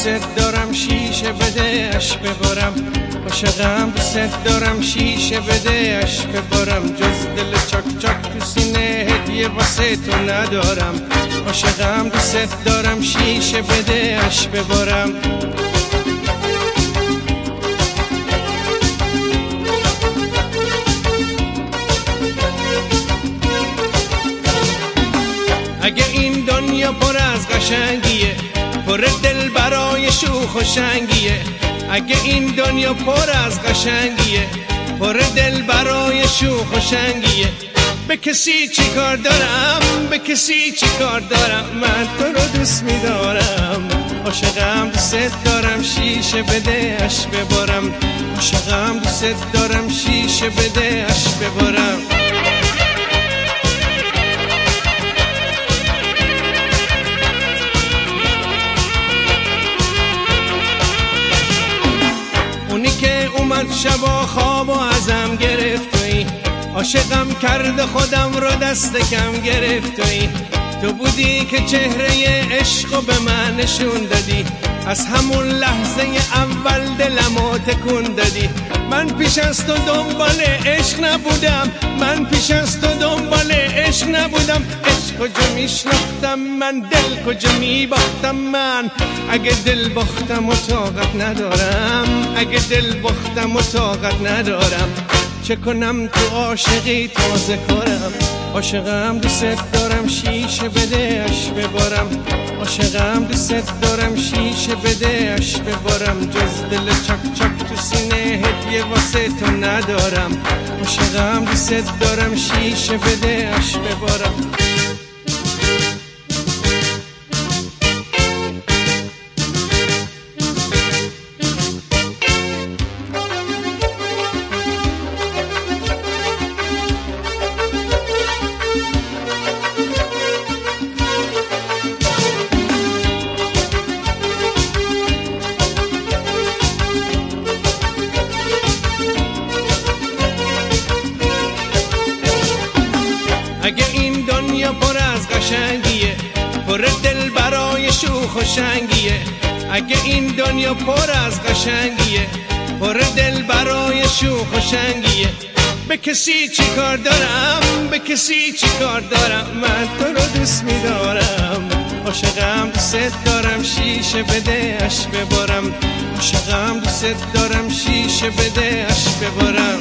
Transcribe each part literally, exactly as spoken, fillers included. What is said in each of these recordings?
دوست دارم شیشه بده اش ببارم، عاشقم دوست دارم شیشه بده اش ببارم، جز دل چاک چاک تو سینه هدیه واسه تو ندارم، عاشقم دوست دارم شیشه بده اش ببارم. اگه این دنیا پر از قشنگیه، پر دل برای شوخ و شنگیه، اگه این دنیا پر از قشنگیه، پر دل برای شوخ و شنگیه، به کسی چی کار دارم، به کسی چی کار دارم، من تو رو دوست می‌دارم، عاشقم دوست دارم شیشه بده اش ببارم، عاشقم دوست دارم شیشه بده اش ببارم. اومد شبا خواب و ازم گرفت تویی، عاشقم کرده خودم رو دست کم گرفت تویی، تو بودی که چهره عشقو به من نشون دادی، از همون لحظه اول دلمو تکون دادی، من پیش از تو دنبال عشق نبودم، من پیش از تو دنبال عشق نبودم، عشق کجا میشناختم من، دل کجا میباختم من، اگه دل باختم و طاقت ندارم، اگه دل باختم و طاقت ندارم، چه کنم تو عاشقی تازه کارم، عاشقم دوست دارم شیشه بده اش ببارم، عاشقم دوست دارم شیشه بده اش ببارم، جز دل چاک چاک تو سینه هدیه واسه تو ندارم، عاشقم دوست دارم شیشه بده اش ببارم. اگه این دنیا پر از قشنگیه، پر دل برای شوخ و شنگیه، اگه این دنیا پر از قشنگیه، پر دل برای شوخ و شنگیه، به کسی چی کار دارم، به کسی چی کار دارم، من تو رو دوست می‌دارم، عاشقم دوست دارم شیشه بده اش ببارم، عاشقم دوست دارم شیشه بده اش ببارم.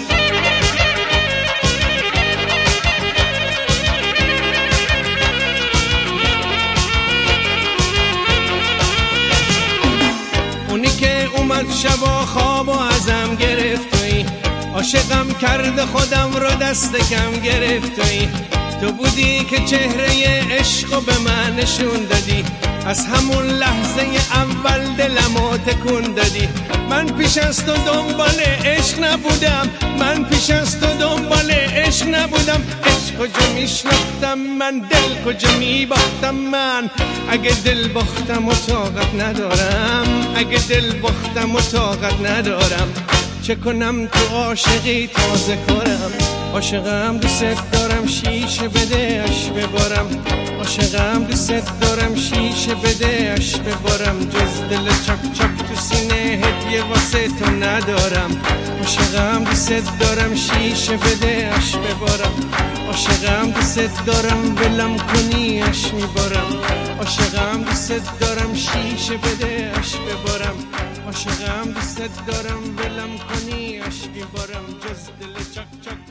اومد شبا خواب و ازم گرفت تویی، عاشقم کرده خودم رو دست کم گرفت تویی، تو بودی که چهره عشقو به من نشون دادی، از همون لحظه اول دلمو تکون دادی، من پیش از تو دنبال عشق نبودم، من پیش از تو دنبال عشق نبودم، عشق کجا میشناختم من، دل کجا میباختم من، اگه دل باختم و طاقت ندارم، اگه دل باختم و طاقت ندارم، چه کنم تو عاشقی تازه کارم، عاشقم دوست دارم شیشه بده اش ببارم، عاشقم دوست دارم شیشه بده اش ببارم، جز دل چاک چاک تو سینه هدیه واسه تو ندارم، عاشقم دوست دارم شیشه بده اش ببارم، عاشقم دوست دارم ولم کنی اش میبارم، عاشقم دوست دارم شیشه بده اش ببارم، عاشقم دوست دارم ولم کنی اش میبارم، جز دل چاک چاک